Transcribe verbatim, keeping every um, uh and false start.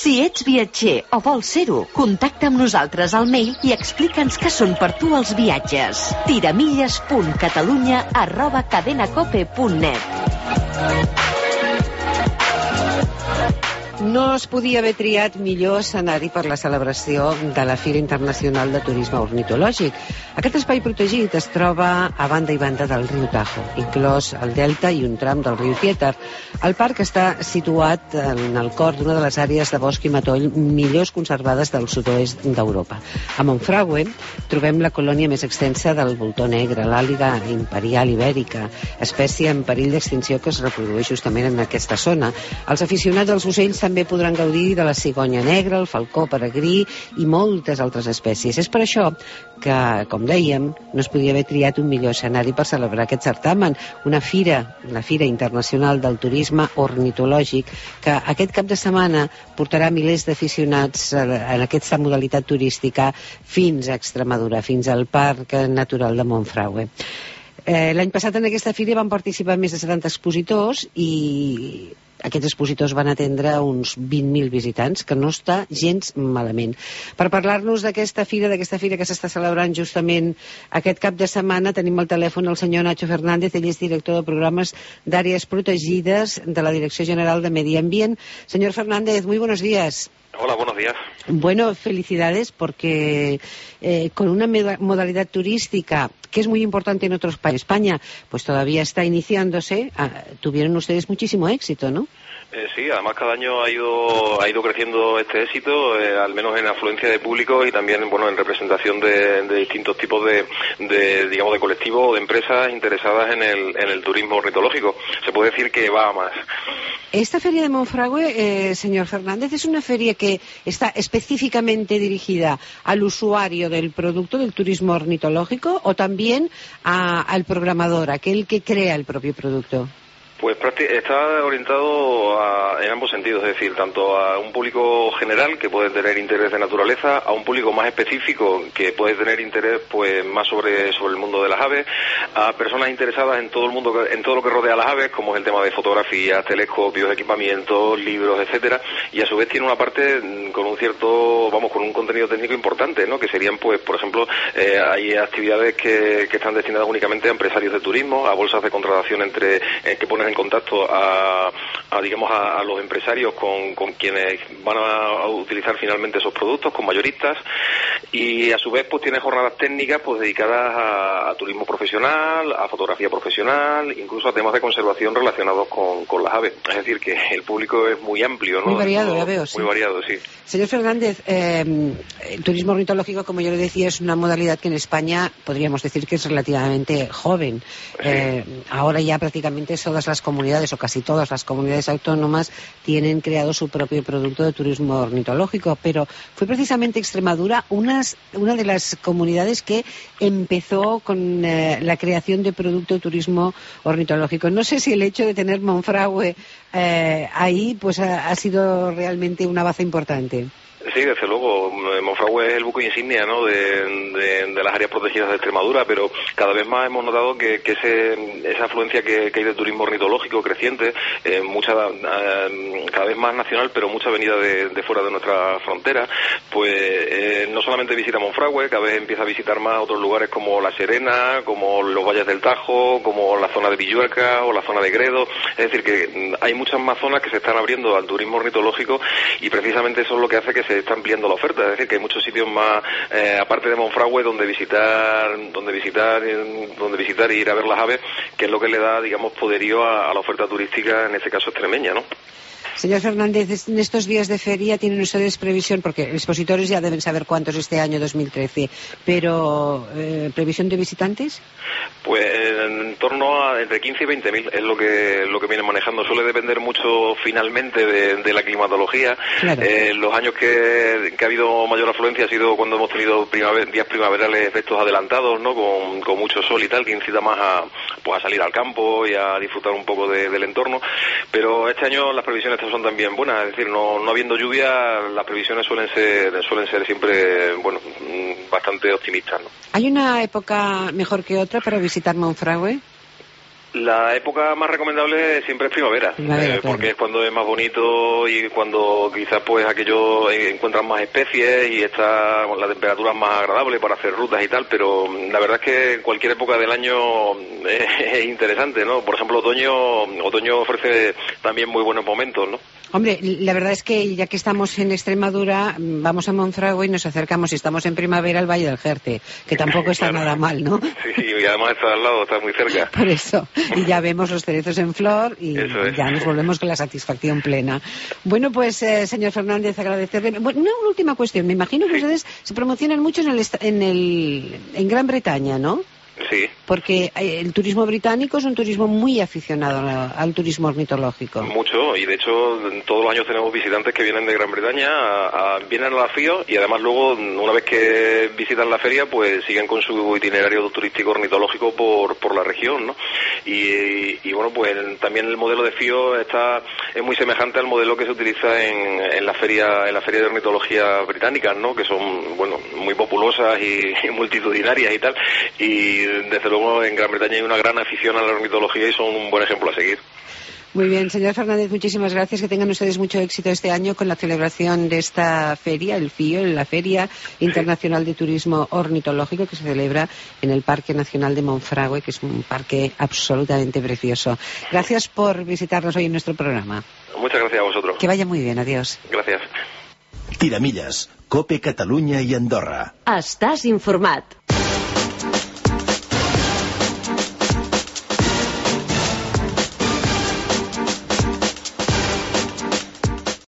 Si ets viatger o vols ser-ho, contacta amb nosaltres al mail i explica'ns què són per tu els viatges. tiramilles punt catalunya arroba cadenacope punt net. No es podia haver triat millor escenari per la celebració de la Fira Internacional de Turisme Ornitològic. Aquest espai protegit es troba a banda i banda del riu Tajo, inclòs el delta i un tram del riu Tietar. El parc està situat en el cor d'una de les àrees de bosc i matoll millors conservades del sud-oest d'Europa. A Monfragüe trobem la colònia més extensa del voltor negre, l'àliga imperial ibèrica, espècie en perill d'extinció que es reprodueix justament en aquesta zona. Els aficionats als ocells també podran gaudir de la cigonya negra, el falcó peregrí i moltes altres espècies. És per això que, com dèiem, no es podia haver triat un millor escenari per celebrar aquest certamen, una fira, la Fira Internacional del Turisme Ornitològic, que aquest cap de setmana portarà milers d'aficionats en aquesta modalitat turística fins a Extremadura, fins al Parc Natural de Monfragüe. Eh, L'any passat en aquesta fira van participar més de setanta expositors i aquests expositors van atendre uns vint mil visitants, que no està gens malament. Per parlar-nos d'aquesta fira, d'aquesta fira que s'està celebrant justament aquest cap de setmana, tenim al telèfon el senyor Nacho Fernández, ell és director de programes d'àrees protegides de la Direcció General de Medi Ambient. Señor Fernández, muy buenos días. Hola, buenos días. Bueno, felicidades porque eh, con una modalidad turística que es muy importante en otros países, España pues todavía está iniciándose, ah, tuvieron ustedes muchísimo éxito, ¿no? Eh, sí, además cada año ha ido ha ido creciendo este éxito, eh, al menos en afluencia de público y también, bueno, en representación de, de distintos tipos de, de, digamos, de colectivos o de empresas interesadas en el, en el turismo ornitológico. Se puede decir que va a más. Esta feria de Monfragüe, eh, señor Fernández, es una feria que está específicamente dirigida al usuario del producto del turismo ornitológico o también a, al programador, aquel que crea el propio producto. Pues está orientado a, en ambos sentidos, es decir, tanto a un público general que puede tener interés de naturaleza, a un público más específico que puede tener interés pues más sobre sobre el mundo de las aves, a personas interesadas en todo el mundo, en todo lo que rodea a las aves, como es el tema de fotografías, telescopios, equipamientos, libros, etcétera, y a su vez tiene una parte con un cierto, vamos, con un contenido técnico importante, ¿no? Que serían, pues, por ejemplo, eh, hay actividades que, que están destinadas únicamente a empresarios de turismo, a bolsas de contratación entre eh, que ponen en contacto a, a digamos a, a los empresarios con, con quienes van a, a utilizar finalmente esos productos, con mayoristas, y a su vez pues tiene jornadas técnicas pues dedicadas a, a turismo profesional, a fotografía profesional, incluso a temas de conservación relacionados con, con las aves. Es decir, que el público es muy amplio, ¿no? Muy variado, no, ya veo, muy sí. Muy variado, sí. Señor Fernández, eh, el turismo ornitológico, como yo le decía, es una modalidad que en España podríamos decir que es relativamente joven. Sí. Eh, ahora ya prácticamente todas las comunidades, o casi todas las comunidades autónomas, tienen creado su propio producto de turismo ornitológico, pero fue precisamente Extremadura unas, una de las comunidades que empezó con eh, la creación de producto de turismo ornitológico. No sé si el hecho de tener Monfragüe eh, ahí pues ha, ha sido realmente una baza importante. Sí, desde luego. Monfragüe es el buque insignia, ¿no?, de, de, de las áreas protegidas de Extremadura, pero cada vez más hemos notado que, que ese, esa afluencia que, que hay de turismo ornitológico creciente, eh, mucha, eh, cada vez más nacional, pero mucha venida de, de fuera de nuestra frontera, pues eh, no solamente visita Monfragüe, cada vez empieza a visitar más otros lugares como La Serena, como los valles del Tajo, como la zona de Villuerca o la zona de Gredo. Es decir, que hay muchas más zonas que se están abriendo al turismo ornitológico y precisamente eso es lo que hace que se está ampliando la oferta, es decir, que hay muchos sitios más, eh, aparte de Monfragüe, donde visitar, donde visitar, donde visitar e ir a ver las aves, que es lo que le da, digamos, poderío a, a la oferta turística, en este caso extremeña, ¿no? Señor Fernández, en estos días de feria tienen ustedes previsión, porque los expositores ya deben saber cuántos este año dos mil trece, pero eh, ¿previsión de visitantes? Pues en torno a entre quince y veinte mil es lo que lo que vienen manejando. Suele depender mucho finalmente de, de la climatología. Claro. Eh, los años que, que ha habido mayor afluencia ha sido cuando hemos tenido primaver, días primaverales de estos adelantados, ¿no?, con, con mucho sol y tal, que incita más a, pues a salir al campo y a disfrutar un poco de, del entorno. Pero este año las previsiones son también buenas, es decir, no, no habiendo lluvia, las previsiones suelen ser suelen ser siempre, bueno, bastante optimistas, ¿no? ¿Hay una época mejor que otra para visitar Monfragüe? La época más recomendable siempre es primavera, primavera eh, claro. porque es cuando es más bonito y cuando quizás pues aquello eh, encuentran más especies y está la temperatura más agradable para hacer rutas y tal, pero la verdad es que cualquier época del año es, es interesante, ¿no? Por ejemplo, otoño, otoño ofrece también muy buenos momentos, ¿no? Hombre, la verdad es que ya que estamos en Extremadura, vamos a Monfragüe y nos acercamos, si estamos en primavera, al Valle del Jerte, que tampoco está claro. nada mal, ¿no? Sí, y además está al lado, está muy cerca. Por eso, y ya vemos los cerezos en flor y es. ya nos volvemos con la satisfacción plena. Bueno, pues, eh, señor Fernández, agradecerle. Bueno, una última cuestión, me imagino que sí. Ustedes se promocionan mucho en, el, en, el, en Gran Bretaña, ¿no? Sí. Porque el turismo británico es un turismo muy aficionado al, al turismo ornitológico. Mucho, y de hecho todos los años tenemos visitantes que vienen de Gran Bretaña, a, a, vienen a la FIO y además luego, una vez que visitan la feria, pues siguen con su itinerario turístico ornitológico por, por la región, ¿no? Y, y bueno, pues también el modelo de FIO está es muy semejante al modelo que se utiliza en, en la feria en la feria de ornitología británicas, ¿no? Que son, bueno, muy populosas y, y multitudinarias y tal, y desde luego en Gran Bretaña hay una gran afición a la ornitología y son un buen ejemplo a seguir. Muy bien, señor Fernández, muchísimas gracias. Que tengan ustedes mucho éxito este año con la celebración de esta feria, el FIO, la Feria Internacional de Turismo Ornitológico, que se celebra en el Parque Nacional de Monfragüe, que es un parque absolutamente precioso. Gracias por visitarnos hoy en nuestro programa. Muchas gracias a vosotros. Que vaya muy bien, adiós. Gracias. Tiramillas, COPE Catalunya i Andorra. Estàs informat.